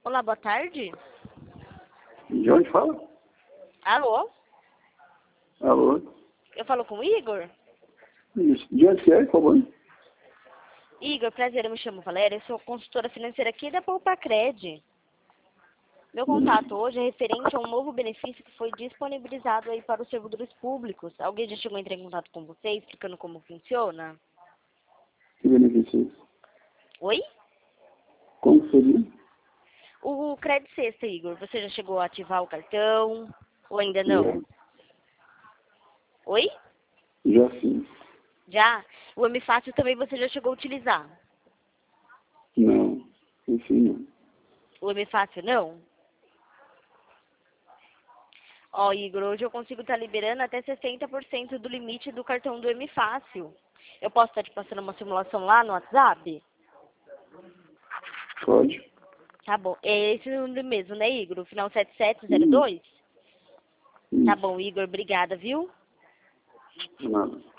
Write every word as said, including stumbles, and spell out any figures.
Olá, boa tarde. De onde fala? Alô? Alô? Eu falo com o Igor? Isso. De onde que é, por favor? Igor, prazer, eu me chamo Valéria, eu sou consultora financeira aqui da Poupa-Cred. Meu contato hoje é referente a um novo benefício que foi disponibilizado aí para os servidores públicos. Alguém já chegou a entrar em contato com você, explicando como funciona? Que benefício é esse? Oi? Como seria? O Cred Sexta, Igor, você já chegou a ativar o cartão ou ainda não? Já. Oi? Já sim. Já? O M Fácil também você já chegou a utilizar? Não. Enfim, não. O M Fácil não? Ó, Igor, hoje eu consigo estar liberando até sessenta por cento do limite do cartão do M Fácil. Eu posso estar te passando uma simulação lá no WhatsApp? Pode? Tá bom. É esse número mesmo, né, Igor? O final sete sete zero dois? Isso. Tá bom, Igor. Obrigada, viu? Nada.